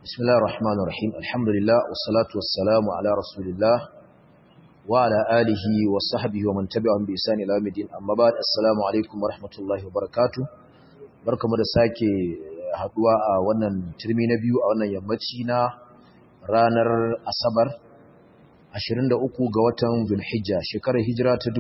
بسم الله الرحمن الرحيم الحمد لله والصلاة والسلام على رسول الله وعلى آله وصحبه ومن تبعهم بإحسان إلى يوم الدين أما بعد السلام عليكم ورحمة الله وبركاته barkamu da sake haduwa a wannan turmi na biyu a wannan yammaci na ranar Asabar 23 ga watan Zulhijja shekarar hijira ta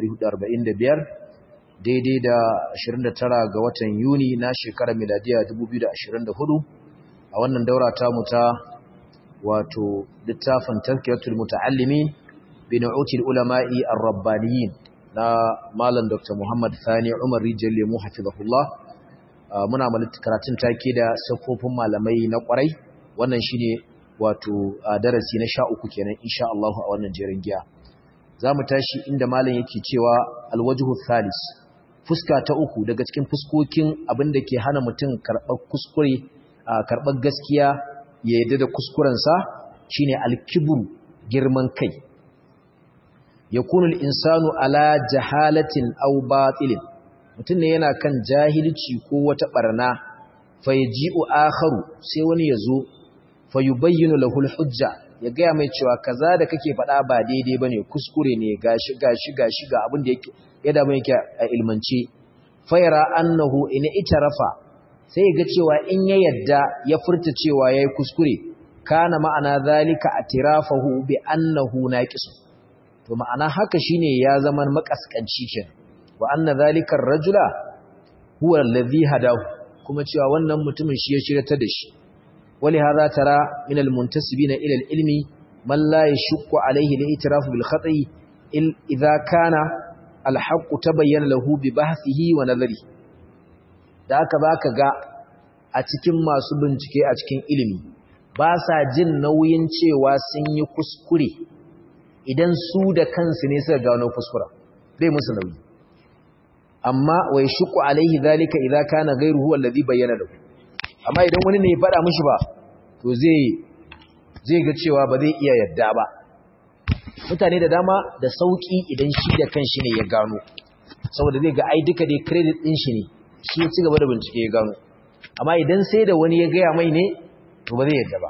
1445 daidai da 29 ga watan Yuni na shekarar miladiya 2024 a wannan daura ta muta wato littafin tazkiratul muta'allimin bi nu'util ulama'i ar-rabbaniyin na malam Dr. Muhammad Sani Umar Rijal Lemu hafizahullah muna karatun take da safofin malamai na kwarai wannan shine wato darasi na 13 kenan insha Allah a wannan jerin giya zamu tashi inda malam yake cewa al-wajhu thalis fuska ta uku daga cikin fuskokin abinda ke hana mutum karɓar kuskure karɓar gaskiya ya yadda da kuskurensa shine al-kibru girman kai yakunu al-insanu ala jahalatin aw batilin mutum ne yana kan jahilci ko wata barna fayaji'u akharu sai wani yazo fayubayyinu lahu al-hujja ya ga mai cewa kaza da kake faɗa ba daidai bane kuskure ne gashi ga abin da yake yadda mai yake a ilmance fayara annahu in itarafa sai ga cewa in ya yadda ya furta cewa yayi kuskure kana ma'ana zalika atirafahu bi annahu naqis to ma'ana haka shine ya zama makaskanci kenan wa anna zalika ar-rajula huwa alladhi hadahu kuma cewa wannan mutumin shi ya shirata da shi wali hadha tara min al-muntasibina ila al-ilmi man la yashukku alayhi al-i'tirafu bil khata'i idha kana al-haqq tabayyana lahu bi bahthihi wa nadhari da aka baka ga a cikin masu bincike a cikin ilimi ba sa jin nauyin cewa sun yi kuskure idan su da kansu ne suka gano kuskura bai musu nauyi amma wa yashqu alaihi zalika idza kana ghayruhu alladhi bayyana lahu amma idan wani ne ya fada mishi ba to zai ga cewa ba zai iya yadda ba mutane da dama da sauki idan shi da kanshi ne ya gano saboda zai ga ai duka dai credit din shi ne shi ya ci gaba da bincike ya gano amma idan sai da wani ya gaya mai ne to ba zai yadda ba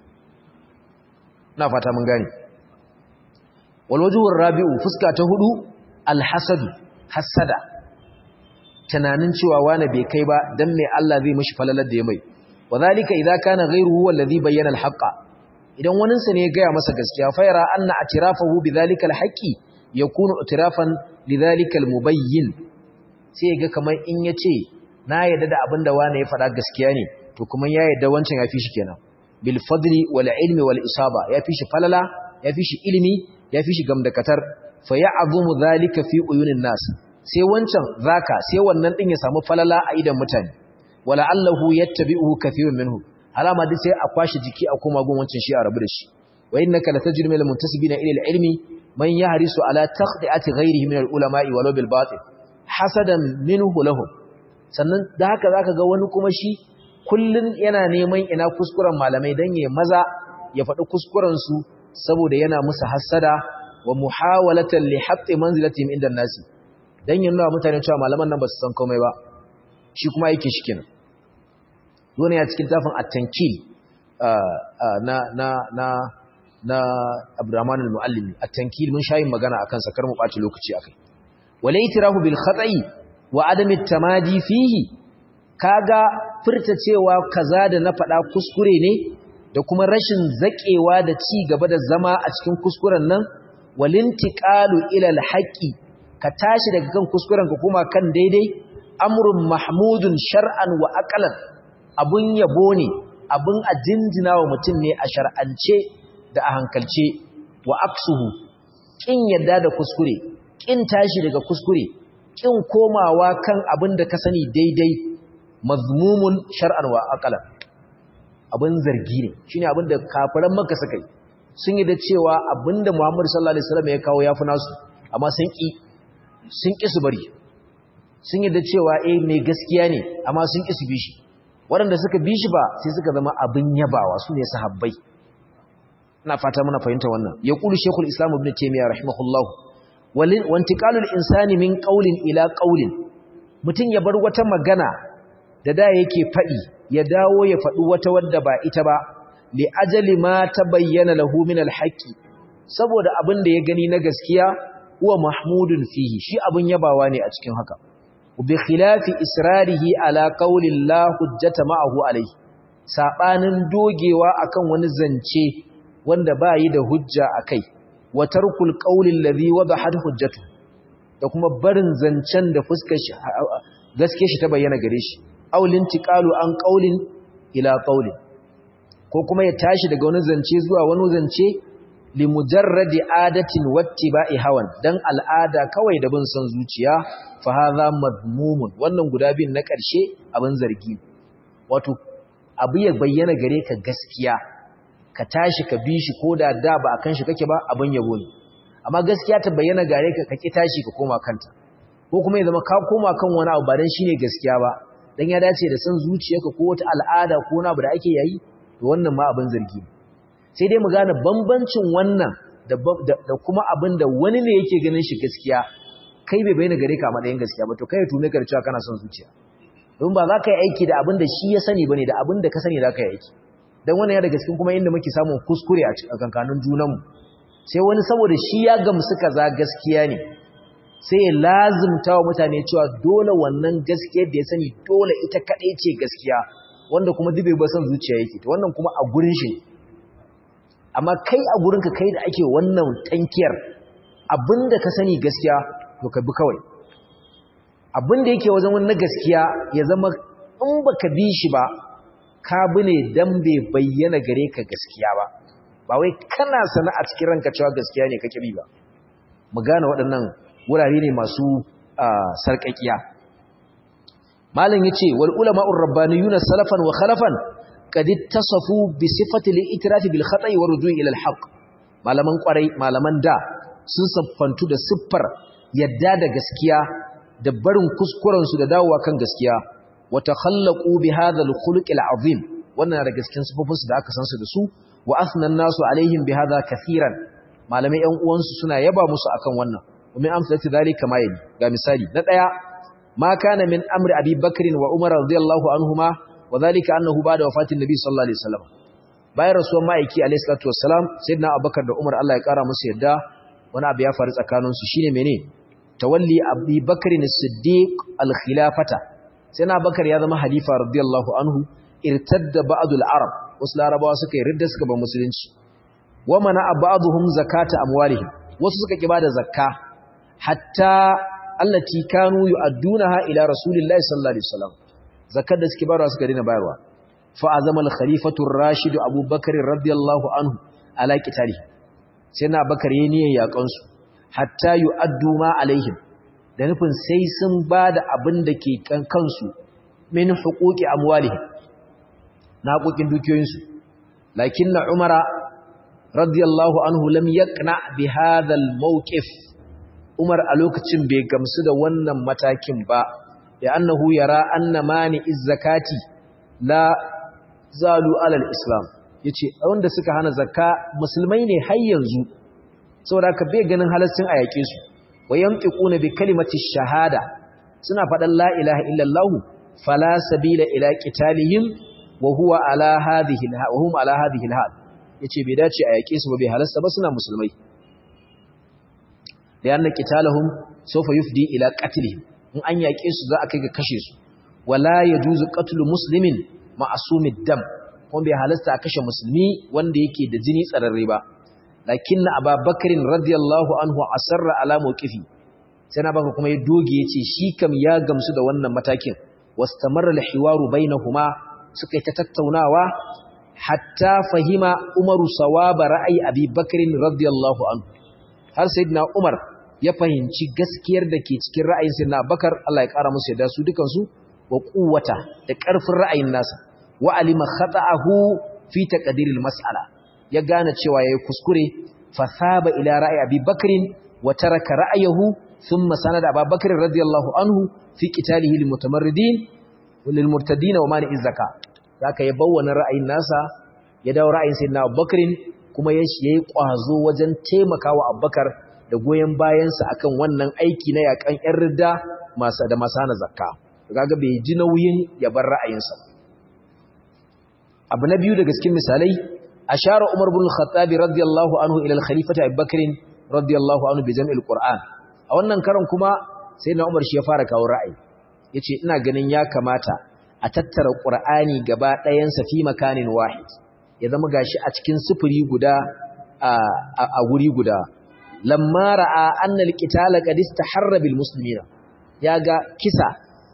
na fata mun gane walwajhur rabi'u fuska ta hudu alhasadu hasada tunanin cewa wani bai kai ba dan me Allah zai mishi falalar da ya mai wadhalika idza kana ghayruhu alladhi bayyana alhaqa idan wanin sa ne ya gaya masa gaskiya fa yara anna atirafahu bidhalika alhaqi yakunu itirafan lidhalika almubayyin sai ga kamar in yace na yadda da abinda wani ya faɗa gaskiya ne to kuma ya yadda wancan yafi shi kenan bil fadli wal ilmi wal isaba yafi shi falala yafi shi ilimi yafi shi gamdakatar fa ya'zumu dhalika fi uyunin nas sai wancan zaka sai wannan din ya samu falala a idan mutane wala allahu yattabi'uhu kathirun minhu alama dai sai a kwashi jiki a koma gun wancan shi a rabu da shi wa innaka latajri min al muntasibina ila al ilmi man yahrisu ala taqdi'ati ghayrihi min al ulama'i walau bil batil hasadan minhu lahum sannan da haka zaka ga wani kuma shi kullun yana neman ina kuskuren malamai dan yayi maza ya faɗi kuskuren su saboda yana musu hasada wa muhawalatan li haqqi manzilatihim inda nasi dan yin nuna mutane cewa malaman nan ba su san komai ba shi kuma yake shi kenan dole ya cikin tafin at-tankil na Abdurrahman al-Muallimi at-tankil mun shayin magana akan sa kar mu ɓaci lokaci akai wala itirafu bil khata'i wa adam at-tamadi fihi kaga furta cewa kaza da na faɗa kuskure ne da kuma rashin zakewa da ci gaba da zama a cikin kuskuren nan walintiqalu ila al-haqqi ka tashi daga kan kuskuren ka kuma kan daidai amrun mahmudun shar'an wa aqlan abun yabo ne abun a jinjina wa mutum ne a shar'ance da a hankalce wa aksuhu kin yadda da kuskure kin tashi daga kuskure kin komawa kan abin da ka sani daidai mazmumun shar'an wa aqlan abin zargi ne shine abin da kafiran Makka suka yi sun yi da cewa abinda Muhammad sallallahu alaihi wasallam ya kawo yafi nasu amma sun ƙi su bari sun yi da cewa mai gaskiya ne amma sun ƙi su bi shi waɗanda suka bi shi ba sai suka zama abin yabawa su ne sahabbai ina fata muna fahimta wannan ya ƙulu shekul islam ibn taimiyya rahimahullahu wantiƙalul insani min ƙaulin ila ƙaulin mutum ya bar wata magana da yake faɗi ya dawo ya faɗi wata wadda ba ita ba li ajali ma tabayyana lahu min al-haqqi saboda abin da ya gani na gaskiya huwa mahmudun fihi shi abin yabawa ne a cikin haka bi khilafi israrihi ala qawli la hujjata ma'ahu alayhi sabanin dogewa akan wani zance wanda bayi da hujja akai wa tarkul qawli alladhi wadahat hujjatu da kuma barin zancen da fuskar shi gaske shi ta bayyana gare shi aw lintiqalu an qawlin ila qawlin ko kuma ya tashi daga wani zance zuwa wani zance limujarradi adatin wattiba'i hawan dan al'ada kawai da bin son zuciya fa hadha madmumun wannan guda bin na ƙarshe abin zargi wato abu ya bayyana gare ka gaskiya ka tashi ka bi shi koda da ba akan shi kake ba abin yabo ne amma gaskiya ta bayyana gare ka kake tashi ka koma kanta ko kuma ya zama ka koma kan wani abu ba dan shine gaskiya ba dan ya dace da son zuciyarka ko wata al'ada ko wani abu da ake yayi to wannan ma abin zargi ne sai dai mu gane bambancin wannan da kuma abin da wani ne yake ganin shi gaskiya kai bai bayyana gare ka a matsayin gaskiya ba to kai ya tume ka da cewa kana son zuciya don ba za ka yi aiki da abin da shi ya sani bane da abin da ka sani za ka yi aiki dan wannan ya daga cikin kuma inda muke samun kuskure a kankanin junanmu sai wani saboda shi ya gamsu kaza gaskiya ne sai ya lazumta wa mutane cewa dole wannan gaskiyar da ya sani dole ita kadai ce gaskiya wanda kuma dube ba son zuciya yake to wannan kuma a gurin shi amma kai a gurinka kai da ake wannan tankiyar abinda ka sani gaskiya to ka bi kawai abinda yake wajen wannan gaskiya ya zama in baka bi shi ba ka bi ne dan bai bayyana gare ka gaskiya ba wai kana sana a cikin ranka cewa gaskiya ne kake bi ba mu gane waɗannan wurare ne masu sarƙaƙiya malam yace wal ulama'ur rabbaniyuna salafan wa khalafan qad ittasafu bi sifati al-i'tiraf bil khata'i wa rujui ila al-haqq malaman kwarai malaman da sun saffantu da siffar yadda da gaskiya da barin kuskuren su da dawowa kan gaskiya wa takhallaqu bi hadha al-khuluq al-azim wannan da gaskiyar sifofin su da aka san su da su wa asna an-nasu alaihim bi hadha kathiran malamai ƴan uwansu suna yaba musu akan wannan ومن أمثلة ذلك ما يلي كمثال ندعي ما كان من أمر أبي بكر وعمر رضي الله عنهما وذلك أنه بعد وفاة النبي صلى الله عليه وسلم باي رسول ما يكي عليه الصلاة والسلام سيدنا أبو بكر وعمر الله يقارى مسيدا وانا أبي أفارس أكانون سشيني مني تولي أبي بكر الصديق الخلافة سيدنا أبو بكر هذا ما حليفة رضي الله عنه ارتد بعض العرب وصل العرب واسكي ردسك بمسلنش ومنع بعضهم زكاة أموالهم وسسك كبادة زكاة hatta allati kanu yu'addunaha ila rasulillahi sallallahu alaihi wasallam zakat da suke bayarwa suka dina bayarwa fa azama al-khalifatu ar-rashid Abu Bakr radiyallahu anhu ala qitali sai na Bakar yayin niyyar yakan su hatta yu'addu ma alaihim da nufin sai sun bada abin da ke kansu min huquqi amwalihim na haƙoƙin dukiyoyin su lakinna Umara radiyallahu anhu lam yaqna bi hadha al-mawqif Umar a lokacin bai gamsu da wannan matakin ba da annahu yara anna mani zakati la zalu alal islam yace wanda suka hana zakka musulmai ne har yanzu saboda ka bai ganin halaccin a yake su wayamtiquna bi kalimati shahada suna faɗan la ilaha illallah fala sabila ila qitalihim wa huwa ala hadhihi wa hum ala hadhihi alhal yace bai dace a yake su ba bai halasta ba suna musulmai لأن قتالهم سوف يفضي إلى قتلهم in an yaƙe su za a kai ga kashe su wala yajuzu qatlu muslimin ma'sumid dam kuma bai halasta a kashe musulmi wanda yake da jini tsararre ba lakinna ababakarin radiyallahu anhu asarra ala mawqifi sai na baka kuma ya doge yace shi kam ya gamsu da wannan matakin wastamarra al-hiwaru bainahuma suka yi ta tattaunawa hatta fahima umaru sawaba ra'ayi abi bakarin radiyallahu anhu har sayyidina Umar ya fahimci gaskiyar da ke cikin ra'ayin sayyidina Bakar Allah ya kara musu yadda su dukan su wa quwwata da karfin ra'ayin nasa wa alima khata'ahu fi taqdiril mas'ala ya gane cewa yayi kuskure fa saba ila ra'ayi Abi Bakr wa taraka ra'ayahu thumma sanada Abu Bakr radiyallahu anhu fi qitalihi lil mutamarridin wal murtadin wa mani'iz zakat zaka ya bawwana ra'ayin nasa ya dawo ra'ayin sayyidina Abu Bakr kuma yayi kwazo wajen taimakawa Abubakar da goyen bayansa akan wannan aiki na yakan ƴan ridda da masana zakka kaga bai ji nauyin ya bar ra'ayinsa abu na biyu daga cikin misalai ashara Umar ibn al-Khattab radiyallahu anhu ila al-khalifati Abu Bakr radiyallahu anhu bi jam'il Qur'an a wannan karan kuma sayyidina Umar shi ya fara kawo ra'ayi yace ina ganin ya kamata a tattara Qur'ani gaba ɗayan sa fi makanin wahid ya zama gashi a cikin sufuri guda a wuri guda lamma ra'a anna al-qitala qad istaharra bil muslimina yaga kisa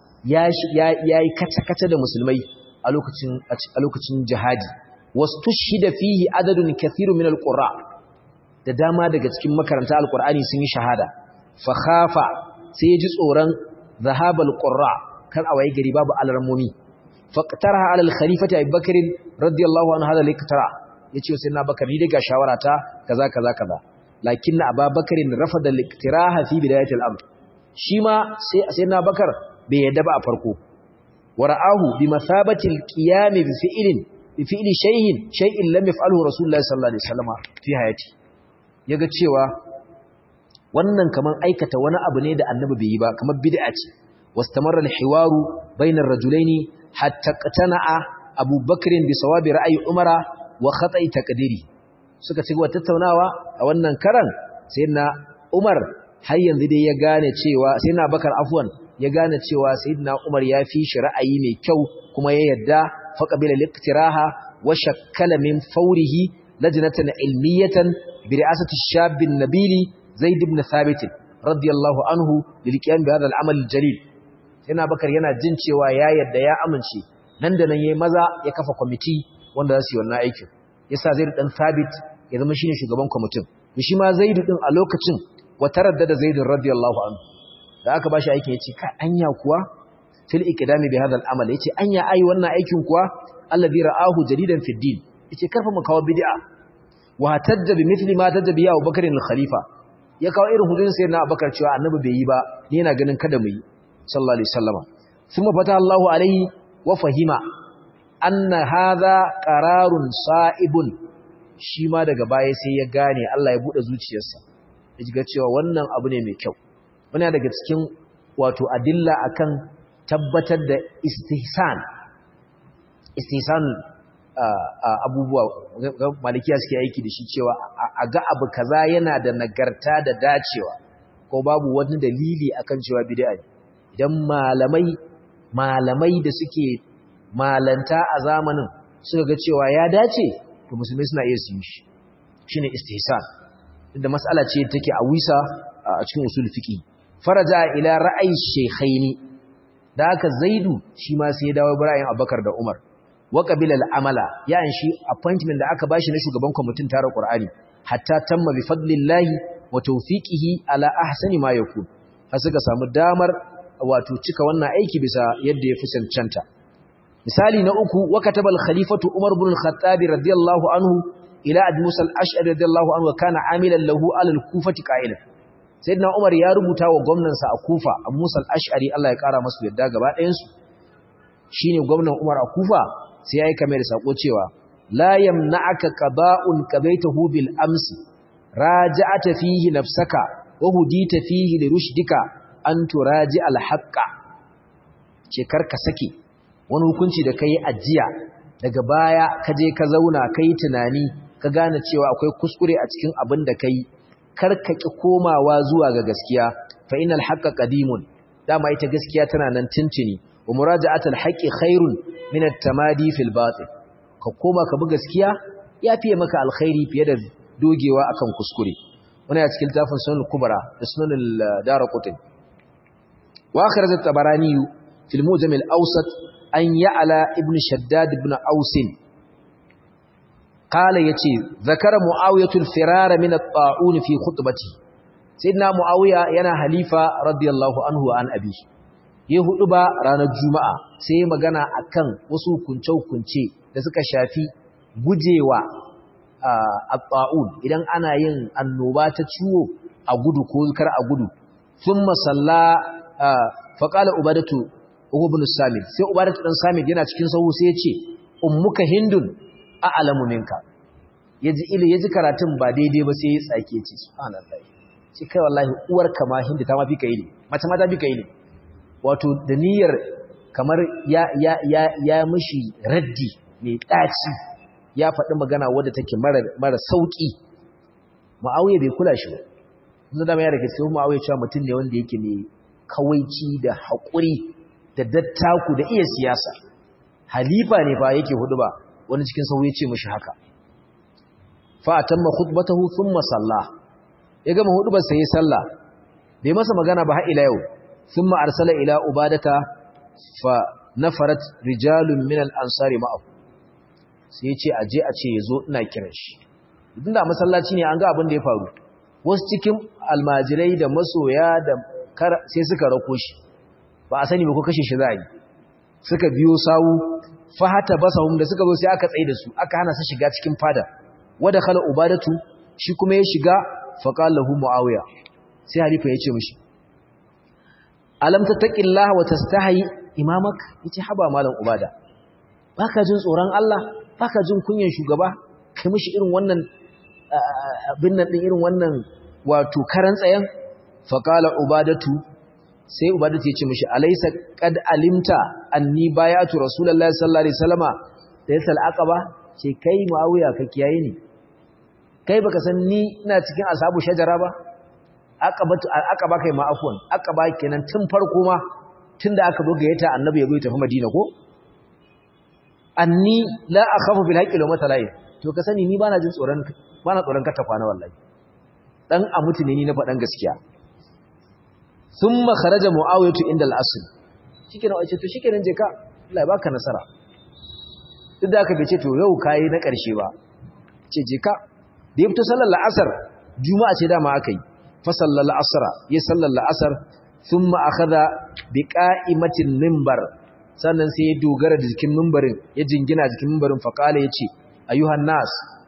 yayi kace-kace da musulmai a lokacin jihadi wastushhida fihi adadun kathirun min al-qurra da dama daga cikin makaranta al-Qur'ani sun yi shahada fa khafa sai ya ji tsoron zahabal qurra kan a waye gari babu alarmomi faqtaraha ala al-khalifati Abu Bakr radiyallahu anhu hada al-iqtira yace sai na Bakar ni daga shawara ta kaza lakin Abu Bakr rafada al-iqtiraha fi bidayati al-amr shi ma sai na Bakar bai yadda ba a farko wara'ahu bi mathabati al-qiyam bi fi'li shay'in lam yaf'alhu Rasulullah sallallahu alaihi wasallam fi hayati yaga cewa wannan kaman aikata wani abu ne da annabi bai yi ba kamar bid'a ce wastamarra al-hiwaru bainar rajulaini hatta qatana'a Abu Bakr bi sawabi ra'yi Umara wa khata'i taqdiri suka ci gaba tattaunawa a wannan karan sayyidina Umar har yanzu dai ya gane cewa sayyidina Bakar afwan ya gane cewa sayyidina Umar ya fi shi ra'ayi mai kyau kuma ya yarda faqabila al-iqtiraha wa shakkala min fawrihi lajnatan ilmiyatan bi ri'asati ash-shab an-nabili Zaid ibn Thabit radiyallahu anhu lil qiyam bi hadha al-amal al-jalil sayyidina Bakar yana jin cewa ya yarda ya amince nan da nan yayi maza ya kafa kwamiti wanda za su yi wannan aikin yasa Zaid dan Thabit ya zama shine shugaban kwamitin shi ma Zaid din a lokacin wa taraddada Zaid radiyallahu anhu da aka bashi aikin yace ka anya kuwa fil iqdami bi hadha al-amal yace anya ai wannan aikin kuwa alladhi ra'ahu jadidan fi din yace karfa mu kawo bid'a wa tajja bi mithli ma tajja bi Abu Bakr al-Khalifa ya kawo irin hudun sai na Abubakar cewa annabi bai yi ba ni yana ganin kada mu yi sallallahu alaihi wasallama thumma fata Allahu alaihi wa fahima anna hadha qararun sa'ibun shi ma daga baya sai ya gane Allah ya bude zuciyarsa ya ga cewa wannan abu ne mai kyau muna daga cikin wato adilla akan tabbatar da istihsan abubuwa malikiya suke aiki da shi cewa a ga abu kaza yana da nagarta da dacewa ko babu wani dalili akan cewa bid'a ne idan malamai da suke malanta a zamanin suka ga cewa ya dace to musulmai suna iya su yi shi shine istihsan inda mas'ala ce take a wisa a cikin usul fiqi faraja ila ra'ayi shaykhaini da aka Zaidu shi ma sai ya dawo Ibrahim Abubakar da Umar wa qabila al-amala ya anshi appointment da aka bashi na shugaban kwamitin tare Qur'ani hatta tamma bi fadlillahi wa tawfiqihi ala ahsani ma yakun har suka samu damar wato cika wannan aiki bisa yadda ya fi cancanta misali na uku wa kataba al-khalifatu Umar ibn al-Khattab radiyallahu anhu ila Abi Musa al-Ash'ari radiyallahu anhu kana amilan lahu ala al-Kufati qa'ilan sayyidina Umar ya rubuta wa gwamnansa a Kufa Abu Musa al-Ash'ari Allah ya kara masa yadda gaba ɗayan su shine gwamnan Umar a Kufa sai yayi kamar da sako cewa la yamna'aka qada'un qabaitahu bil amsi raja'ata fihi nafsaka wa hudita fihi li rushdika an turaji al-haqqa ce karka sake wani hukunci da kai ajiya daga baya ka je ka zauna kai tunani ka gane cewa akwai kuskure a cikin abin da kai karka ki komawa zuwa ga gaskiya fa innal haqqa qadimun dama ita gaskiya tana nan tintini wa muraja'atul haqqi khairun min at-tamadi fil batil ka koma ka bi gaskiya yafiye maka alkhairi fiye da dogewa akan kuskure wannan a cikin tafin sunan kubra da sunan daraqutni wa akhraj at-tabarani fil mujam al-awsat an ya'la ibn shaddad ibn aus qala yace zakara muawiyatul firara min at-ta'un fi khutbati sayyidina muawiya yana halifa radiyallahu anhu an abi ya hudu ba ranar juma'a sai ya magana akan wasu hukunce-hukunce da suka shafi gujewa at-ta'un idan ana yin annoba ta ciwo a gudu ko kar a gudu thumma salla fa qala ubadatu ibn samit sai ubadatu dan samit yana cikin sahu sai ya ce ummuka hindun a'lamu minka yaji karatun ba daidai ba sai ya tsake ce subhanallahi sai kai wallahi uwarka ma hindu ta ma fi kai ne mace ma ta fi kai ne wato da niyyar kamar ya mishi raddi mai ɗaci ya faɗi magana wadda take mara sauki Muawiya bai kula shi ba yanzu da mai da kace Muawiya cewa mutum ne wanda yake ne kawaici da haƙuri da dattaku da iya siyasa halifa ne fa yake huduba wani cikin sahu ya ce mishi haka fa atamma khutbatahu thumma salla ya gama hudubar sai ya salla bai masa magana ba har ila yau thumma arsala ila ubadata fa nafarat rijalun min al-ansari ma'ahu sai ya ce aje a ce yazo ina kiran shi idan da masallaci ne an ga abin da ya faru wasu cikin almajirai da masoya da sai suka rako shi ba a sani ba ko kashe shi za a yi suka biyo sawu fahata basahum da suka zo sai aka tsaye da su aka hana su shiga cikin fada wada khala ubadatu shi kuma ya shiga faqala lahu muawiya sai halifa ya ce mishi alam tattaqillaha wa tastahi imamak yace haba malam ubada baka jin tsoron Allah baka jin kunyan shugaba kai mishi irin wannan abin nan din irin wannan wato karan tsayan faqala ubadatu sai ubadatu ya ce mishi alaysa qad alimta anni bayatu rasulullahi sallallahu alaihi wasallama da yasal aqaba ce kai muawiya ka kiyaye ni kai baka san ni ina cikin ashabu shajara ba aqaba kai ma afwan aqaba kenan tun farko ma tunda aka zo gayyata annabi ya zo tafi madina ko anni la akhafu bil haqqi law matalai to ka sani ni bana tsoron ka ta kwana wallahi dan a mutune ni na faɗan gaskiya thumma kharaja muawiyatu inda al-asl shikenan wace to shikenan je ka Allah ya baka nasara duk da aka bace to yau kai na ƙarshe ba ce je ka da yafto sallar al-asr juma'a ce dama akai fa sallal asra ya sallal al-asr thumma akhadha biqa'imatin minbar sannan sai ya dogara da jikin minbarin ya jingina jikin minbarin fa kala yace ayuhan nas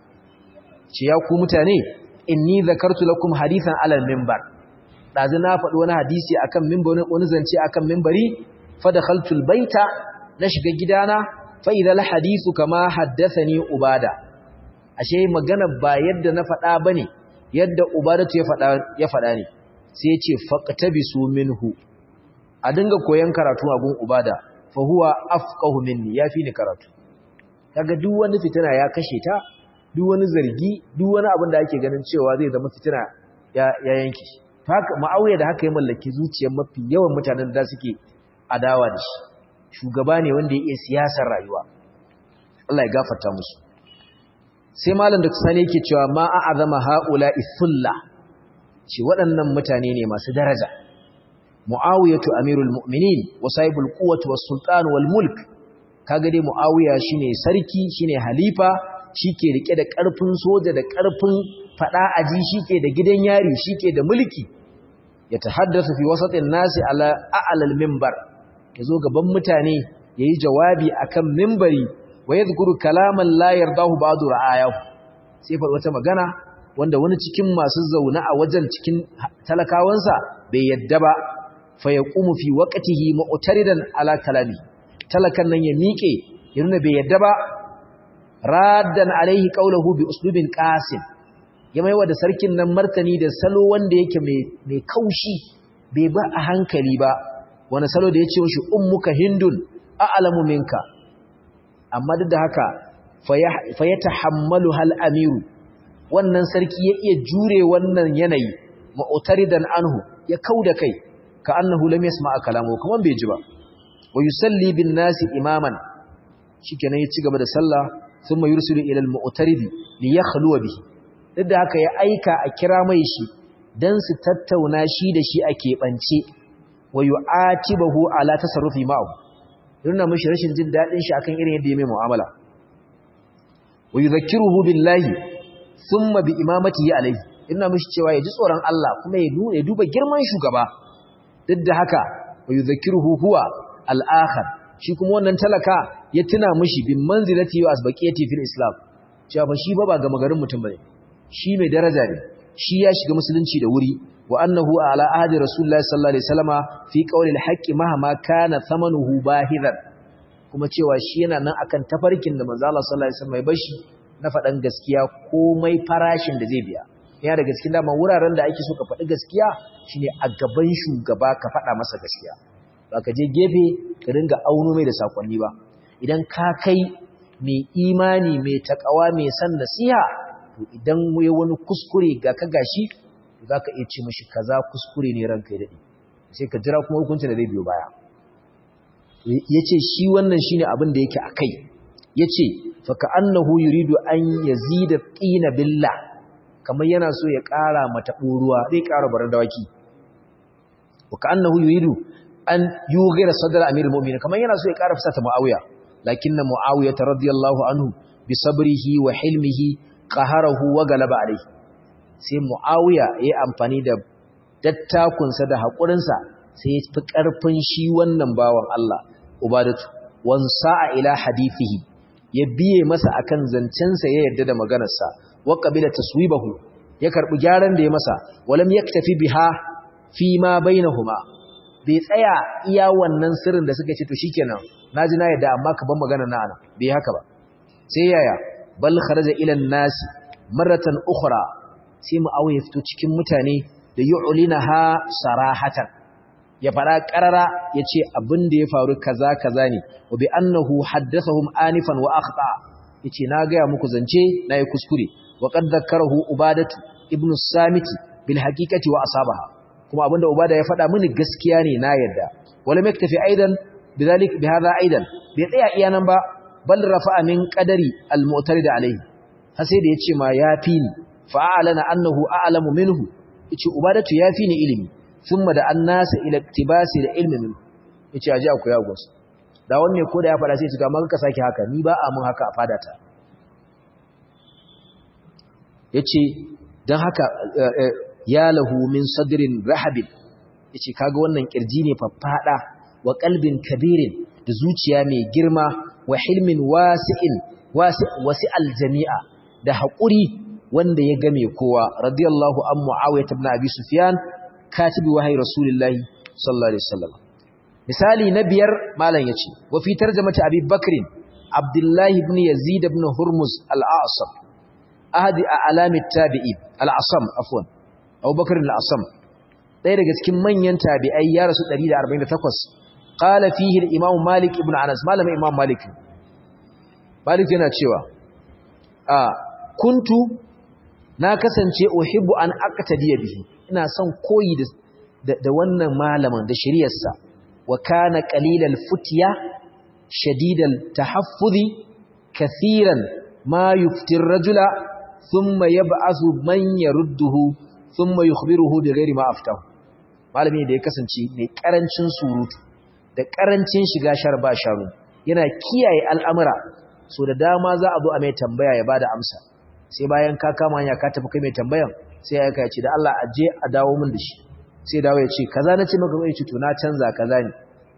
ce ya ku mutane inni zakartu lakum hadithan ala al-minbar dazu na faɗi wani hadisi akan minbarin wani zance akan minbari fa dakhaltul baita na shiga gidana fa idhal hadithu kama haddathani ubada ashe magana ba yadda na faɗa bane yadda ubadatu ya faɗa ne sai ya ce faqtabisu minhu a dinga koyan karatu a gun ubada fa huwa afqahu minni yafi ni karatu kaga duk wani fitina ya kashe ta duk wani zargi duk wani abin da ake ganin cewa zai zama fitina ya yanki haka Muawiya da haka ya mallaki zuciyar mafi yawan mutanen da suke adawa da shi shugaba ne wanda ya iya siyasar rayuwa Allah ya gafarta musu sai malam da sani yake cewa ma a'azama haula isulla shi waɗannan mutane ne masu daraja Muawiyatu amirul mu'minin wa sahibul quwwati was sultan wal mulk kaga dai Muawiya shine sarki shine halifa shike rike da ƙarfin soja da ƙarfin fada aji shike da gidan yari shike da mulki ya tahaddathu fi wasatin nasi ala a'lal minbar yazo gaban mutane yayi jawabi akan minbari wa yadhkuru kalaman la yardahu ba'du ra'ayahu sai fa wata magana wanda wani cikin masu zauna a wajen cikin talakawansa bai yadda ba fa yaqumu fi waqtihi mu'taridan ala kalami talakan nan ya miƙe ya nuna bai yadda ba raddan alaihi qawluhu bi uslubin qasim ya maiwa da sarkin nan martani da salo wanda yake mai kaushi bai ba a hankali ba wani salo da ya ce mishi ummuka hindun a'lamu minka amma duk da haka fa yatahammalu hal amiru wannan sarki ya iya jure wannan yanayi mu'taridan anhu ya kauda kai ka annahu lam yasma'a kalamu kaman bai ji ba wa yusalli bin nasi imaman shikenan ya ci gaba da sallah thumma yursilu ila al mu'taridi li yakhluwa bihi duk da haka ya aika a kira mai shi dan su tattauna shi da shi a keɓance wa yu'atibahu ala tasarrufi ma'ahu yana mishi rashin jin dadin shi akan irin yadda ya mai mu'amala wa yudhakkiruhu billahi thumma bi imamatihi alayhi yana mishi cewa ya ji tsoron Allah kuma ya duba girman shugaba duk da haka wa yudhakkiruhu huwa al-akhar shi kuma wannan talaka ya tuna mishi bin manzilati wa asbaqiyati fil islam cewa ba shi ba ga magarin mutum bane shi mai daraja ne shi ya shiga musulunci da wuri wa annahu ala ahdi rasulullahi sallallahu alaihi wasallama fi qawli al-haqqi mahma kana thamanuhu bahidan kuma cewa shi yana nan akan tafarkin da manzo Allah sallallahu alaihi wasallam ya bashi na fadan gaskiya komai farashin da zai biya yana daga cikin dama wuraren da ake so ka faɗi gaskiya shine a gaban shugaba ka faɗa masa gaskiya ba ka je gefe ka ringa auno mai da sakonni ba idan ka kai mai imani mai takawa mai san nasiha to idan waye wani kuskure ga ka gashi to zaka iya ce mishi kaza kuskure ne ranka ya dade sai ka jira kuma hukuncin da zai biyo baya yace shi wannan shine abin da yake akai yace fa ka annahu yuridu an yazida qina billah kamar yana so ya ƙara mata ruwa zai ƙara barar dawaki wa ka annahu yuridu an yughira sadra amirul mu'minin kamar yana so ya ƙara fusata muawiya lakinna muawiya radiyallahu anhu bi sabrihi wa hilmihi qaharahu wa galaba alayhi sai muawiya yayi amfani da dattakunsa da haƙurinsa sai ya fi ƙarfin shi wannan bawan Allah ubadatu wan sa'a ila hadithihi ya biye masa akan zancensa ya yarda da maganarsa wa qabila taswibahu ya karbi gyaran da ya masa walam yaktafi biha fi ma bainahuma bai tsaya iya wannan sirrin da suka ce to shikenan naji na yarda amma ka ban magana na ana bai haka ba sai yaya bal kharaja ila an-nas marratan ukhra sai mu ya fito cikin mutane da yu'linaha sarahatan ya fara karara yace abin da ya faru kaza kaza ne wa bi annahu haddathahum anifan wa akhta yace na ga muku zance nayi kuskure wa qad dhakkarahu ubadatu ibn samit bil haqiqati wa asabaha kuma abinda ubada ya faɗa mini gaskiya ne na yadda wala maktafi aidan bidhalik bihadha aidan bai tsaya iya nan ba bal rafa'a min qadari al mu'tarid alayhi har sai da yace ma yafi ni fa'alana annahu a'lamu minhu yace ubadatu yafi ni ilimi thumma da annasa ila iktibasi da ilmi minhu yace aje aku ya gos da wanne ko da ya fada sai tuka maka saki haka ni ba a mun haka a fadata yace dan haka ya lahu min sadrin rahabin yace kaga wannan kirji ne faffada wa qalbin kabirin da zuciya mai girma wa hilmin wasi'al jami'a da haƙuri wanda ya game kowa radiyallahu an Muawiyah ibn Abi Sufyan katibi wahyi Rasulullahi sallallahu alaihi wasallam misali na biyar malam yace wa fi tarjamati Abi Bakr Abdullah ibn Yazid ibn Hurmuz al-A'sam ahadi a'lami at-tabi'in al-Asam afwan Abu Bakr al-Asam ɗaya daga cikin manyan tabi'ai ya rasu 148 qala fihi al-Imam Malik ibn Anas malamin Imam Malik yana cewa kuntu na kasance uhibbu an aqtadiya bihi ina son koyi da wannan malamin da shiriyarsa wa kana qalilal futya shadidal tahaffuzi kathiran ma yufti ar-rajula thumma yab'athu man yarudduhu thumma yukhbiruhu bighairi ma aftahu malami da ya kasance mai karancin surutu da karancin shiga sharba sharu yana kiyaye al'amura so da dama za a zo a mai tambaya ya bada amsa sai bayan ka kama hanya ka tafi kai mai tambayan sai ya ce da Allah aje a dawo min da shi sai dawo ya ce kaza na ce maka bai ce to na canza kaza ne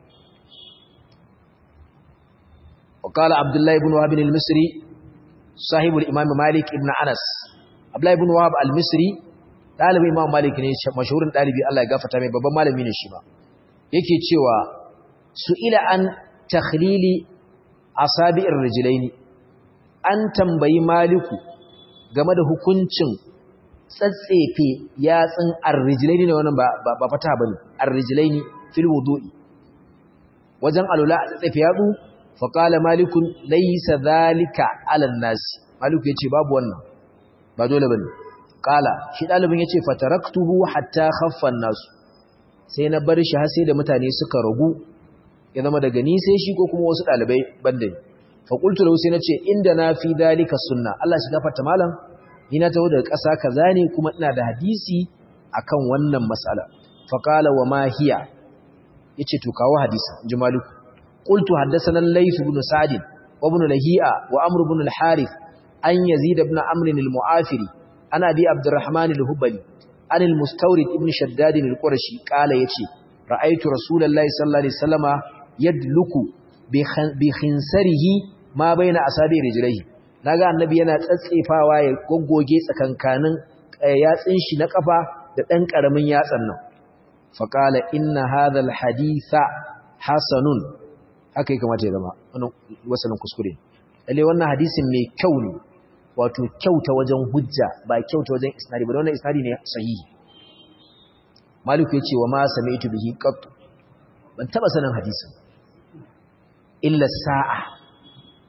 وقال عبد الله بن وهب المصري صاحب الامام مالك ابن انس عبد الله بن وهب المصري dalibin imam malik ne mashhurin dalibi Allah ya gafarta mai babban malami ne shi ba yake cewa su ila an takhlili asabi'ir rijlaini an tambayi maliku game da hukuncin tsatsefe yatsun ar-rijlaini ne wannan ba fata bane ar-rijlaini fil wudu'i wajen alula tsatsefe yatsu fa qala malikun laysa dhalika 'ala an-nas maliku yace babu wannan ba dole bane qala shi dalibin yace fataraktuhu hatta khaffa an-nas sai na bar shi har sai da mutane suka ragu ya zama daga ni sai shi ko kuma wasu dalibai banda ni fa qultu lahu sai nace inda na fi dalika sunna Allah shi gafarta malam ni na tawo daga ƙasa kaza ne kuma ina da hadisi akan wannan mas'ala fa qala wa ma hiya yace to kawo hadisi inji maliku qultu haddathana al-layth ibn sa'd wa ibn lahi'a wa amr ibn al-harith an yazid ibn amr al-mu'afiri ana bi abdurrahman al-hubali an al-mustawrid ibn shaddad al-qurashi qala yace ra'aytu rasulullahi sallallahu alaihi wasallama yadluku bi khinsarihi ma baina asabi rijlihi naga annabi yana tsatsefawa ya goggoge tsakankanin yatsin shi na kafa da dan karamin yatsan nan fa qala inna hadha al-haditha hasanun haka yake kamata ya zama wannan wasalin kuskure lalle wannan hadisin mai kyau ne wato kyauta wajen hujja ba kyauta wajen isnadi ba wannan isnadi ne sahihi maliku yace wa ma sami'tu bihi qat ban taba sanin hadisin illa sa'a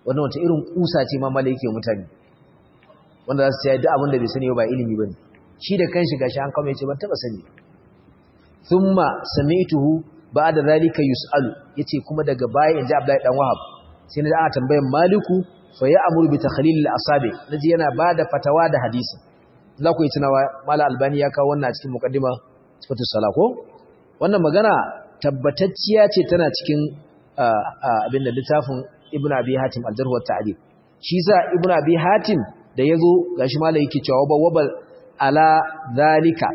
wannan wata irin kusa ce ma malai yake mutane wanda za su ce duk abin da bai sani ba ilimi bane shi da kanshi gashi an kawo yace ban taba sani thumma sami'tuhu ba'da zalika yus'alu yace kuma daga baya inji Abdullahi dan Wahab sai na aka tambayan Maliku fa ya'muru bi takhlil al-asabi naji yana bada fatawa da hadisi za ku yi tunawa Malam Albani ya kawo wannan a cikin muqaddima sifatus sala ko wannan magana tabbatacciya ce tana cikin abin da littafin Ibn Abi Hatim al-Jarh wa Ta'dil shi za Ibn Abi Hatim da yazo gashi Malam yake cewa wabal ala zalika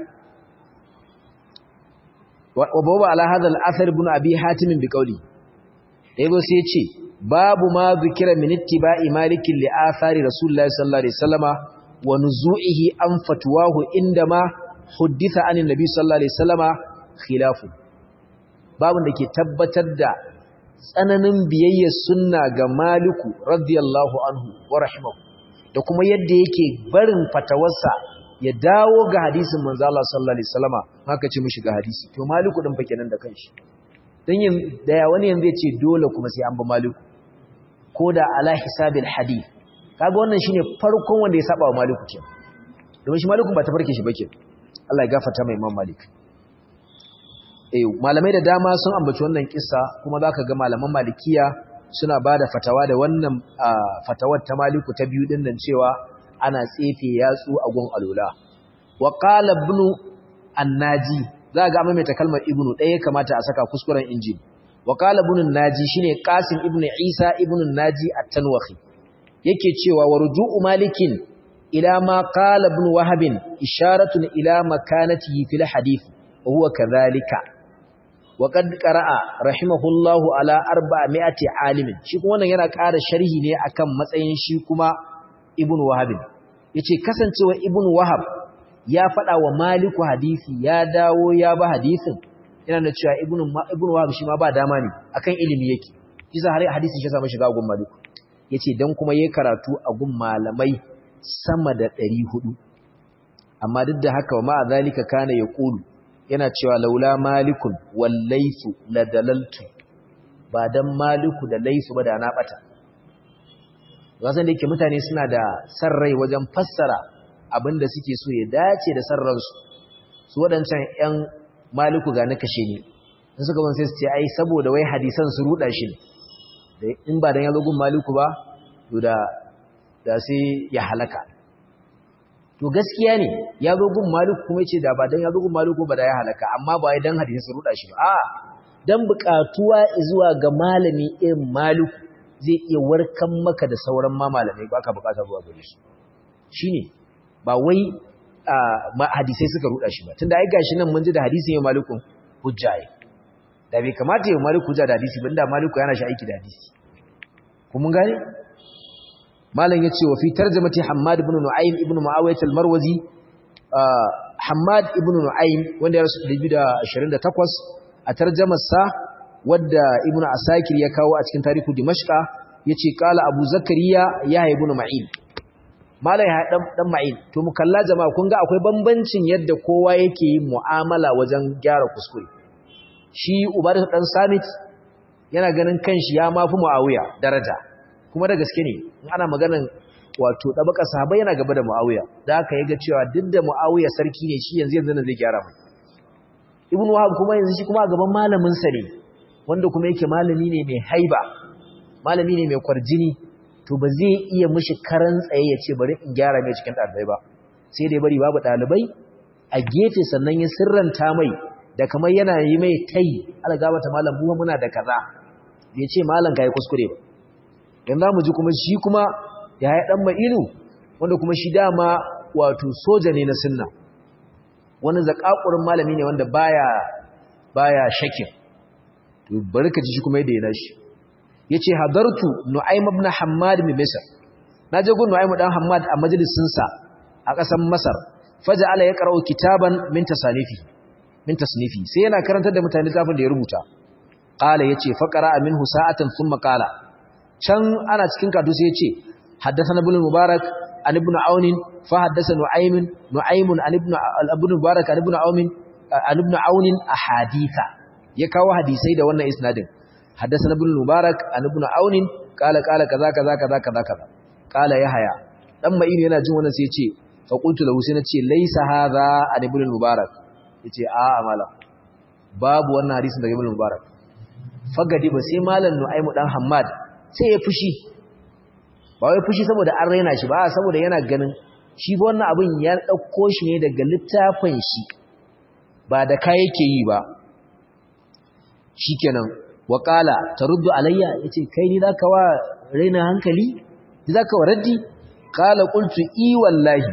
wa ala hadha al-athar Ibn Abi Hatim bi qawli da yazo sai ya ce babu ma zikira min ittiba'i malikin li athari rasulullahi sallallahu alaihi wasallama wa nuzu'ihi an fatwahu indama hudditha anin nabi sallallahu alaihi wasallama khilafu babun da ke tabbatar da tsananin biyayyar sunna ga maliku radiyallahu anhu wa rahimahu da kuma yadda yake barin fatawarsa ya dawo ga hadisin manzo Allah sallallahu alaihi wasallama haka ce mishi ga hadisi to maliku din fa kenan da kanshi dan yin da wani yanzu ya ce dole kuma sai an ba maliku ko da ala hisabil hadith kaga wannan shine farkon wanda ya saba wa maliku ke domin shi malikun ba ta farke shi bake Allah ya gafarta mai imam malik malamai da dama sun ambaci wannan kissa kuma zaka ga malaman malikiya suna bada fatawa da wannan fatawar ta maliku ta biyu din nan cewa ana tsefe yatsu a gun alula wa qala ibn an-naji za ga mai ta kalmar ibnu ɗaya kamata a saka kuskuren injin wa qala ibn an-naji shine qasim ibn isa ibn an-naji at-tanwahi yake cewa warju'u malikin ila ma qala ibn wahab isharatun ila makanatihi fil hadith wa huwa kadhalika wa qad qara'a rahimahullahu ala 400 alimin shi kuma wannan yana ƙara sharhi ne akan matsayin shi kuma ibn wahab yace kasancewa ibn wahab ya faɗa wa maliku hadisi ya dawo ya ba hadisin yana da cewa ibn wahab shi ma ba dama ne akan ilimi yake kisa har hadisin shi ya samu shiga gun maliku yace dan kuma yayi karatu a gun malamai sama da 400 amma duk da haka wa ma zalika kana yaqulu yana cewa laula malikun wal laysu ladalaltu ba dan maliku da laysu ba da na bata wasan da yake mutane suna da san rai wajen fassara abinda suke so ya dace da san ransu su wadancan ƴan maliku ga na kashe ni in suka ban sai su ce ai saboda wai hadisan su ruda shi ne in ba dan ya zo gun maliku ba to da sai ya halaka to gaskiya ne ya zo gun maliku kuma yace da ba dan ya zo gun maliku ba da ya halaka amma ba dan hadisi su ruda shi ba a dan bukatuwa zuwa ga malami irin maliku zai iya warkan maka da sauran ma malamai ba ka bukata zuwa gare su shine ba wai hadisai suka ruda shi ba tunda ai gashi nan mun ji da hadisin ya maliku hujja da bai kamata ya maliku hujja da hadisi ba inda maliku yana shi aiki da hadisi kuma mun gane malam yace wa fi tarjamati Hammad ibn Nu'aym ibn Muawiyah al-Marwazi Hammad ibn Nu'aym wanda ya rasu 228 a tarjamar sa wadda Ibn Asakir ya kawo a cikin tarihu Dimashqa yace qala Abu Zakariya ya ibn Ma'in malai dan Ma'in to mu kalla jama'a kun ga akwai bambancin yadda kowa yake yin mu'amala wajen gyara kuskure shi Ubadah dan Samit yana ganin kanshi ya mafi Muawiya daraja kuma da gaske ne in ana maganan wato dabaka sahabbai yana gaba da Muawiya da haka yaga cewa duk da Muawiya sarki ne shi yanzu nan zai gyara mai Ibn Wahab kuma yanzu shi kuma a gaban malamin sa ne wanda kuma yake malami ne mai haiba malami ne mai kwarjini to ba zai iya mishi karan tsaye ya ce bari in gyara mai cikin ɗalibai ba sai dai bari babu ɗalibai a gefe sannan ya sirranta mai da kamar yana yi mai tai algaba ta malam buwa muna da kaza bai ce malam kai kuskure ba dan zamu ji kuma shi kuma ya yi dan Ma'inu wanda kuma shi dama wato soja ne na sunna wani zakakurin malami ne wanda baya shakin to barka ji shi kuma yadda yana shi yace hadartu Nu'aym ibn Hammad bin Misr naje gun Nu'aym dan Hammad a majalisin sa a ƙasar Masar faja'ala yaqra'u kitaban min tasnifi sai yana karantar da mutane littafin da ya rubuta qala yace faqara minhu sa'atan thumma qala can ana cikin kadu sai yace haddathana ibn Mubarak an ibn Aun fa haddatha Nu'aym an ibn Mubarak an ibn Aun ahaditha ya kawo hadisai da wannan isnadin حدثنا ابن المبارك عن ابن عون qala kaza kaza kaza kaza kaza qala yahya dan ma'in yana jin wannan sai ya ce fa qultu lahu sai na ce laysa hadha an ibn al-mubarak yace a amala babu wannan hadisin daga ibn al-mubarak fagadi ba sai malam nu'aymu dan hammad sai ya fushi ba wai fushi saboda an raina shi ba saboda yana ganin shi ba wannan abin ya dauko shi ne daga littafin shi ba da kai yake yi ba shikenan wa qala taruddu alayya yace kai ni zaka wa raina hankali ni zaka wa raddi qala qultu i wallahi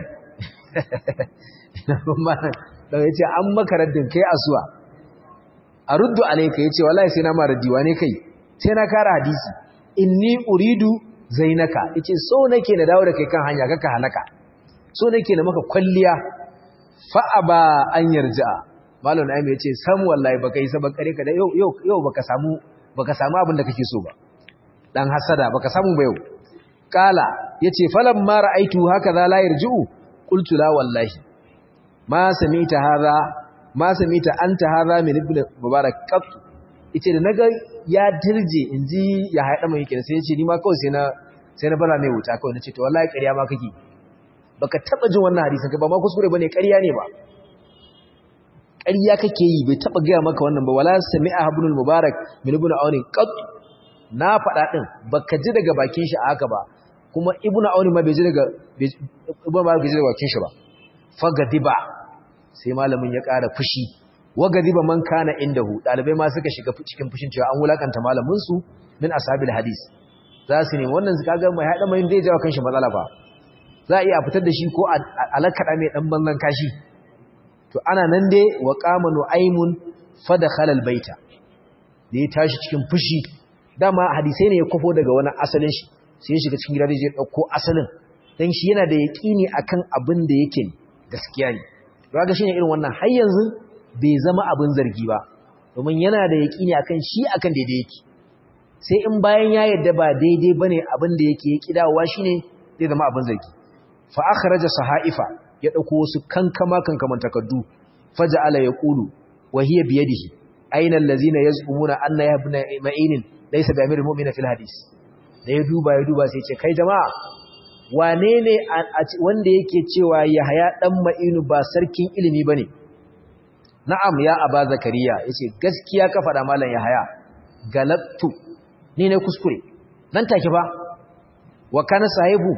da yace an maka raddin kai asuwa aruddu alayka yace wallahi sai na ma raddi wane kai sai na kara hadisi inni uridu zainaka yace so nake na dawo da kai kan hanya kaka halaka so nake na maka kwalliya fa aba an yarja malam Naim yace sam wallahi baka yi saban kare ka da yau baka samu abin da kake so ba dan hasada baka samu ba yau kala yace falam ma ra'aitu hakaza la yarji'u qultu la wallahi ma samita anta hadha min ibn mubarak qat yace da naga ya dirje inji ya haɗa mai yake sai yace ni ma kawai sai na bala mai wuta kawai nace to wallahi ƙarya ma kake baka taba jin wannan hadisin ba ma kuskure bane ƙarya ne ba ƙarya kake yi bai taba ga maka wannan ba wala sami'a ibn mubarak min ibn aun qat na faɗa din baka ji daga bakin shi haka ba kuma ibn aun ma bai ji daga ibn mubarak bai ji daga bakin shi ba fagadiba sai malamin ya ƙara fushi wagadiba man kana indahu dalibai ma suka shiga cikin fushin cewa an wulakanta malamin su min ashabil hadis za su ne wannan su kaga mai hada mai zai jawo kanshi matsala fa za a iya fitar da shi ko alakada mai dan banzan kashi to ana nan dai wa qama nu'aymun fadakhala albayta da ya tashi cikin fushi dama hadisai ne ya kofo daga wani asalin shi sai ya shiga cikin gida da ya dauko asalin dan shi yana da yaqini akan abin da yake gaskiya ne kaga shine irin wannan har yanzu bai zama abin zargi ba domin yana da yaqini akan shi akan daidai yake sai in bayan ya yadda ba daidai bane abin da yake kidawa shine zai zama abin zargi fa akhraja sahaifa ya dauko wasu kankama takaddu faja'ala yaqulu wa hiya bi yadihi aina allazina yaz'umuna anna ibn ma'in laysa bi amiril mu'minin fil hadis da ya duba sai ce kai jama'a wane ne wanda yake cewa Yahaya dan Ma'inu ba sarkin ilimi bane na'am ya aba zakariya yace gaskiya ka fada mallan Yahaya galattu ni ne kuskure nan take ba wa kana sahibu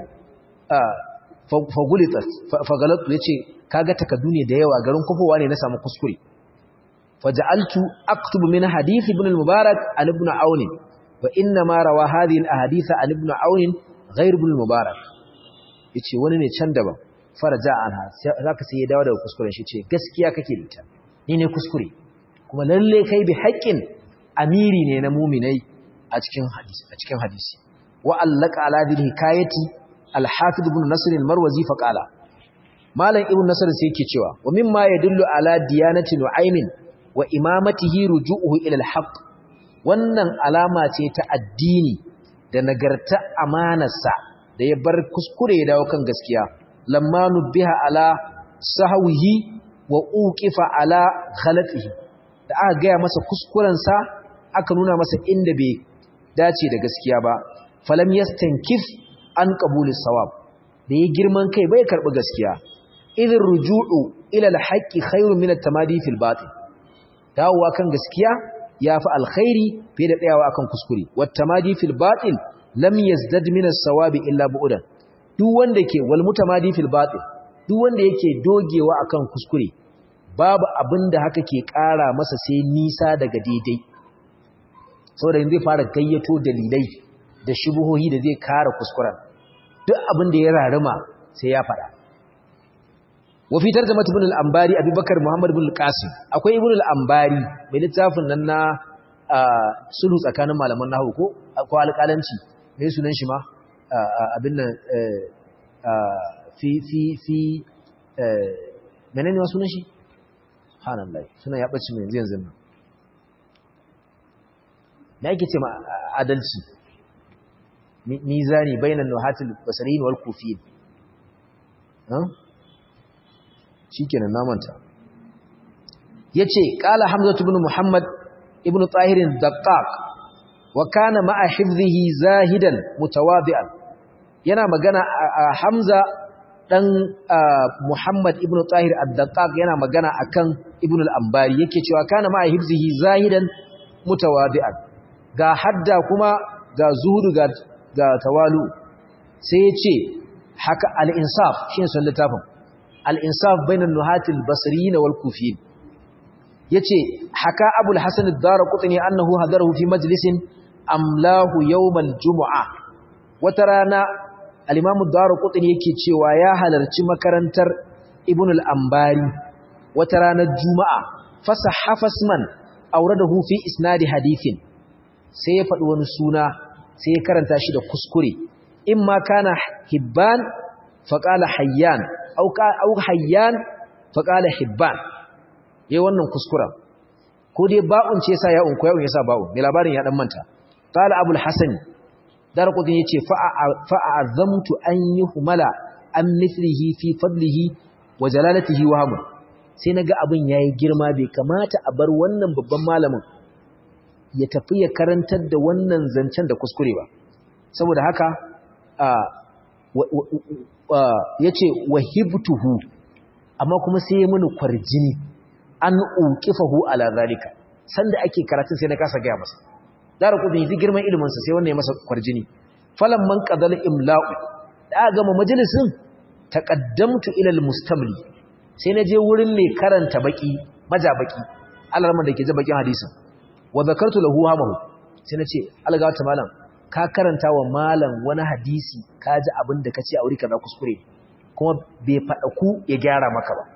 fagulitat fagalattu yace kaga takaddu ne da yawa garin kofowa ne na samu kuskure faja'altu aktubu min hadith ibn al-mubarak an ibn aun wa inna ma rawa hadhihi al-ahadith an ibn aun ghayr ibn al-mubarak yace wani ne can daban faraja anha zaka sai ya dawo daga kuskuren shi ce gaskiya kake da ita ni ne kuskure kuma lalle kai bi haƙƙin amiri ne na mu'minai a cikin hadisi wa allaka ala hadhihi hikayati al-hafiz ibn nasr al-marwazi fa qala malam ibn nasr sai yake cewa wa mimma yadullu ala diyanati nu'aymin wa imamatihi ruju'uhu ila al-haqq wannan alama ce ta addini da nagarta amanarsa da ya bar kuskure ya dawo kan gaskiya lamma nubbiha ala sahwihi wa uqifa ala khalatihi da aka ga masa kuskuren sa aka nuna masa inda bai dace da gaskiya ba falam yastankif an qabulis sawab da ya girman kai bai karbi gaskiya idin ruju'u ila al-haqqi khairun min at-tamadi fil batil dawowa kan gaskiya yafi alkhairi fiye da tsayawa akan kuskure wat-tamadi fil batil lam yazdad min as-sawabi illa bu'dan duk wanda ke wal mutamadi fil batil duk wanda yake dogewa akan kuskure babu abinda haka ke ƙara masa sai nisa daga daidai saboda zai fara gayyato dalilai da shubuhohi da zai kare kuskuren duk abinda ya raruma sai ya fada wa fi tarjuma ibn al-anbari abubakar muhammad ibn al-qasim akwai ibn al-anbari mai littafin nan na sulhu tsakanin malaman nahwu ko alƙalanci me sunan shi ma abin nan fi menene wa sunan shi subhanallah sunan ya bace mai yanzu nan me yake ce ma adalci mizani bainan nuhatil basriyin wal kufiyin shikenan namanta yace qala hamza ibn muhammad ibn tahir ad-daqqaq wa kana ma'a hifdhihi zahidan mutawadi'an yana magana a Hamza dan Muhammad ibn Tahir ad-Daqqaq yana magana akan Ibn al-Ambari yake cewa kana ma'a hifdhihi zahidan mutawadi'an ga hadda kuma ga zuhudu ga tawalu sai yace haka al-insaf shine sunan littafin al-insaf bainan nuhatil basriyin wal kufiyin yace haka Abul Hasan ad-Darqutni annahu hadarahu fi majlisin amlahu yawm al-jum'a wata rana al-Imam ad-Darqutni yake cewa ya halarci makarantar Ibn al-Ambari wata ranar Juma'a fasahafa isman awradahu fi isnadi hadithin sai ya faɗi wani suna sai ya karanta shi da kuskure imma kana hibban faqala hayyan aw hayyan faqala hibban yayin wannan kuskuren ko dai ba'un ce yasa ya unko yawun yasa ba'un mai labarin ya dan manta qala abul hasan darqutni yace fa'azamtu an yuhmala an mithlihi fi fadlihi wa jalalatihi wa hamu sai naga abin yayi girma bai kamata a bar wannan babban malamin ya tafi ya karantar da wannan zancen da kuskure ba saboda haka yace wahibtuhu amma kuma sai ya mini kwarjini an uqifahu ala zalika sanda ake karatun sai na kasa ga masa dara ku bi girman ilimin sa sai wannan ya masa kwarjini falan man qadal imla'u da gama majalisin taqaddamtu ila almustamli sai na je wurin mai karanta baki majabaki alarman da ke ji bakin hadisin wa zakartu lahu hamahu sai na ce algawata malam ka karanta wa malam wani hadisi ka ji abin da kace a wuri kaza kuskure kuma bai fada ku ya gyara maka ba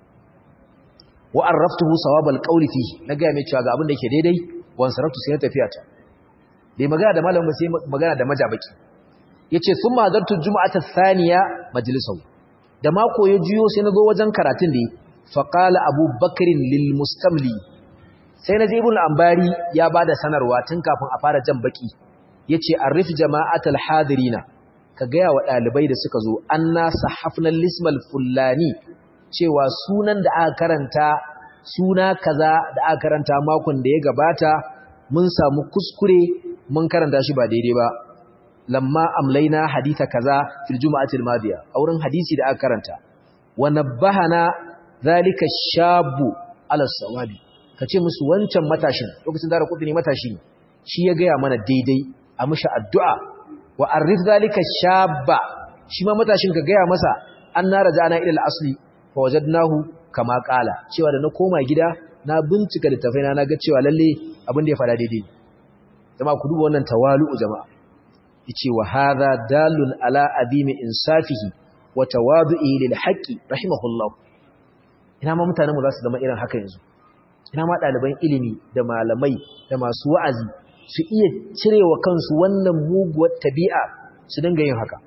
wa arraftuhu sawabal qawli fi naga mai cewa ga abin da yake daidai wan saraftu sai na tafiya ta bai magana da malamin sai magana da majabaki yace thumma dartu jumu'ata thaniya majlisahu da mako ya juyo sai nazo wajen karatun da fa qala abubakrin lil mustamli sai naji ibn al-ambari ya bada sanarwa tun kafin a fara jan baki yace arif jama'atul hadirina ka ga wa dalibai da suka zo anna sahafna lismal fulani cewa sunan da aka karanta suna kaza da aka karanta makon da ya gabata mun samu kuskure mun karanta shi ba daidai ba lamma amlaina haditha kaza fil juma'atil madiya aurin hadisi da aka karanta wa nabbahana zalika shabu ala sawabi kace musu wancan matashin lokacin da rakubi ne matashi ne shi ya ga mana daidai a mishi addu'a wa arif zalika shabba shi ma matashin ka ga masa an na raja'ana ila al-asli fa wajadnahu kama qala cewa da na koma gida na bincika littafaina na ga cewa lalle abin da ya fada daidai jama'a ku duba wannan tawalu'u jama'a yace wa hadha dalun ala adimi insafihi wa tawadu'ihi lil haqqi rahimahullah ina ma mutanen mu za su zama irin haka yanzu ina ma ɗaliban ilimi da malamai da masu wa'azi su iya cirewa kansu wannan muguwar tabi'a su dinga yin haka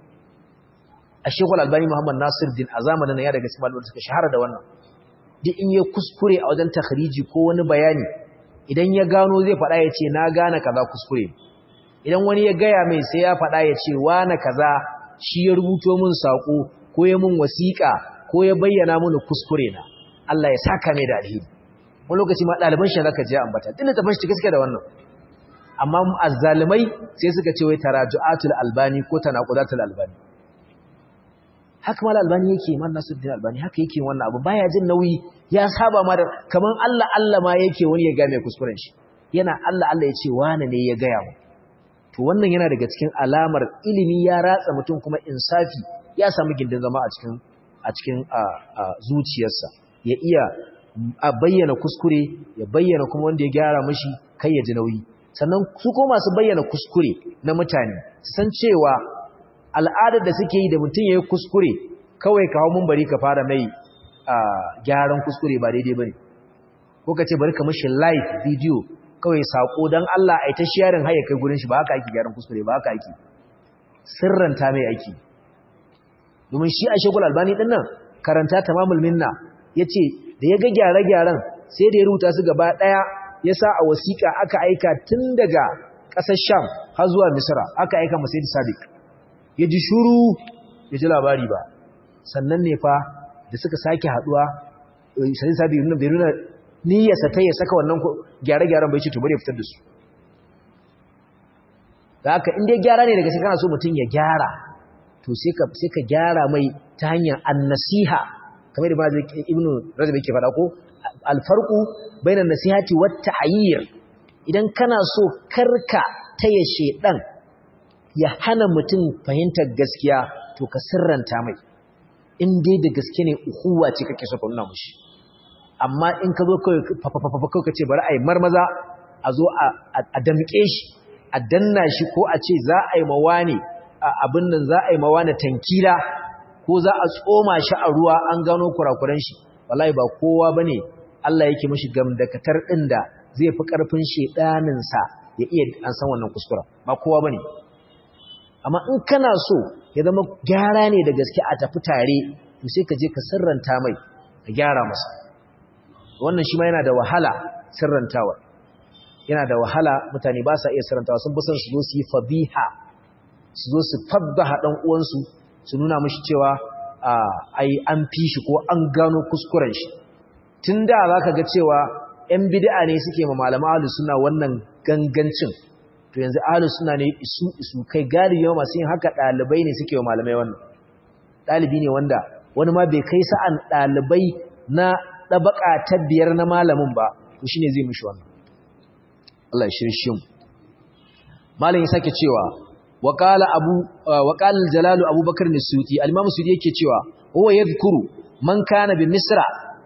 a Sheikhul Albani Muhammad Nasiruddin a zamanin nan ya daga cikin malamai suka shahara da wannan duk in ya kuskure a wajen takhriji ko wani bayani idan ya gano zai faɗa ya ce na gane kaza kuskure idan wani ya gaya mai sai ya faɗa ya ce wane kaza shi ya rubuto min sako ko ya min wasiƙa ko ya bayyana mini kuskure na Allah ya saka mai da alheri wani lokaci ma ɗaliban shi zaka je ambata dinda ta fashi gaskiya da wannan amma azzalimai sai suka ce wai taraju'atul albani ko tanaqudatul albani haka mal albani yake man Nasiruddin Albani haka yake wannan abu baya jin nauyi ya saba ma da kaman Allah ma yake wani ya ga mai kuskuren shi yana Allah ya ce wane ne ya gaya mu to wannan yana daga cikin alamar ilimi ya ratsa mutum kuma insafi ya samu gindin zama a cikin zuciyarsa ya iya a bayyana kuskure ya bayyana kuma wanda ya gyara mashi kai ya ji nauyi sannan su ko masu bayyana kuskure na mutane su san cewa al'adar da suke yi da mutum ya yi kuskure kawai ka hau mun bari ka fara mai gyaran kuskure ba daidai bane ko ka ce bari ka mashi live video kawai sako don Allah a ita sharing har ya kai gurin shi ba haka ake gyaran kuskure ba haka ake sirranta mai aiki domin shi a Sheikhul Albani din nan karanta tamamul minna yace da ya ga gyare-gyaren sai da ya rubuta su gaba daya ya sa a wasiƙa aka aika tun daga ƙasar Sham har zuwa Misra aka aika masa Sayyid Sadiq ya ji shuru ya ji labari ba sannan ne fa da suka sake haduwa Sayyid Sadiq bai nuna niyyarsa ta ya saka wannan gyare-gyaren bai ce to bari ya fitar da su da haka in dai gyara ne daga sai kana so mutum ya gyara to sai ka gyara mai ta hanyar an-nasiha kamar da ibnu rajab yake faɗa ko al-farqu bainan nasihati wat ta'yir idan kana so karka taya shedan ya hana mutum fahimtar gaskiya to ka sirranta mai in dai da gaske ne uhuwa ce kake so ka nuna mushi amma in ka zo kawai ka ce bari a yi marmaza a zo a damƙe shi a danna shi ko a ce za a yi mawa ne abin nan za a yi mawa na tankila ko za a tsoma shi a ruwa an gano kurakuran shi wallahi ba kowa bane Allah yake mishi gamdakatar din da zai fi karfin shedanin sa ya iya an san wannan kuskura ba kowa bane amma in kana so ya zama gyara ne da gaske a tafi tare to sai ka je ka sirranta mai ka gyara masa wannan shi ma yana da wahala sirrantawa yana da wahala mutane ba sa iya sirrantawa sun fi son su zo su yi fabiha su zo su faddaha dan uwansu su nuna mishi cewa ai an fi shi ko an gano kuskuren shi tunda zaka ga cewa ƴan bid'a ne suke ma malaman ahlus sunna wannan gangancin to yanzu ahlus sunna ne isu kai galibi masu yin haka dalibai ne suke wa malamai wannan dalibi ne wanda wani ma bai kai sa'an dalibai na dabaka ta biyar na malamin ba to shine zai mishi wannan Allah ya shirshe mu malamin ya sake cewa وقال الجلال أبو بكر السيوطي الإمام السيوطي yake cewa huwa yadhkuru man kana bi misra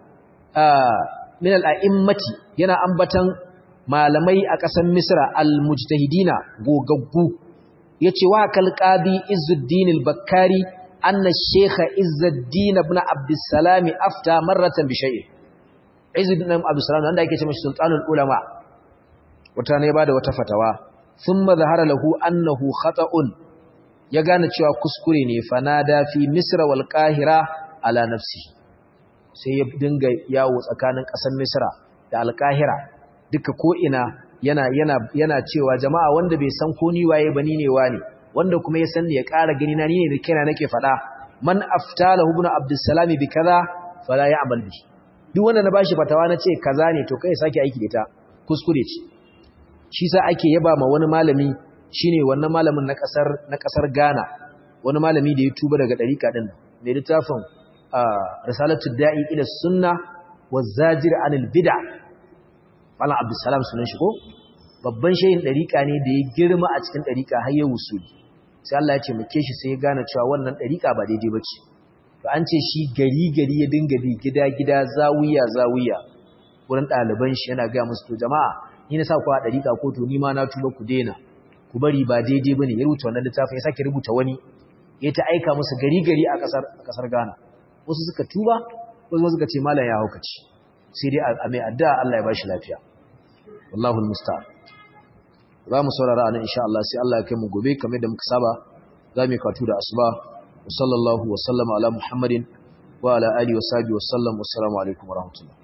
min al-a'immati yana ambatan malamai a ƙasar misra al-mujtahidina gogaggu yace wa kal qadi izzuddin al-bakkari anna shaykh izzuddin ibn abdussalam afta marratan bi shay'in izzuddin ibn abdussalam wanda yake cewa sultanul ulama wata ne bada wata fatawa thumma zahara lahu annahu khata'un ya gane cewa kuskure ne fanada fi misra wal qahira ala nafsi sai ya dinga yawo tsakanin ƙasar misra da al-qahira duka ko ina yana cewa jama'a wanda bai san ko ni waye bani ne wani wanda kuma ya san ne ya ƙara gani na ni ne kaina nake faɗa man aftalahu ibn abdussalam bi kaza fala ya'mal bi duk wanda na bashi fatawa na ce kaza ne to kai sake aiki da ita kuskure ce shi sa ake yaba ma wani malami shine wannan malamin na kasar Ghana wani malami da ya tuba daga dariqa din mai littafin risalatu da'i ila sunna waz-zajir anil bid'a Malam Abdulsalam sunan shi ko babban shehin dariqa ne da ya girma a cikin dariqa har ya wusuli sai Allah ya ce muke shi sai ya gane cewa wannan dariqa ba daidai bace to an ce shi gari ya dinga bi gida zawiya wurin ɗaliban shi yana ga musu to jama'a ni na sa ku a dariƙa ko to ni ma na tuba ku daina ku bari ba daidai bane ya rubuta wannan littafin ya sake rubuta wani ya ta aika musu gari a kasar Ghana wasu suka tuba wasu suka ce malam ya haukaci sai dai a mai addu'a Allah ya bashi lafiya wallahu almusta'an za mu saurara anan insha Allah sai Allah ya kai mu gobe kamar da muka saba za mu katu da asuba wa sallallahu wa sallama ala muhammadin wa ala alihi wa sahbihi wa sallam wassalamu alaikum wa rahmatullah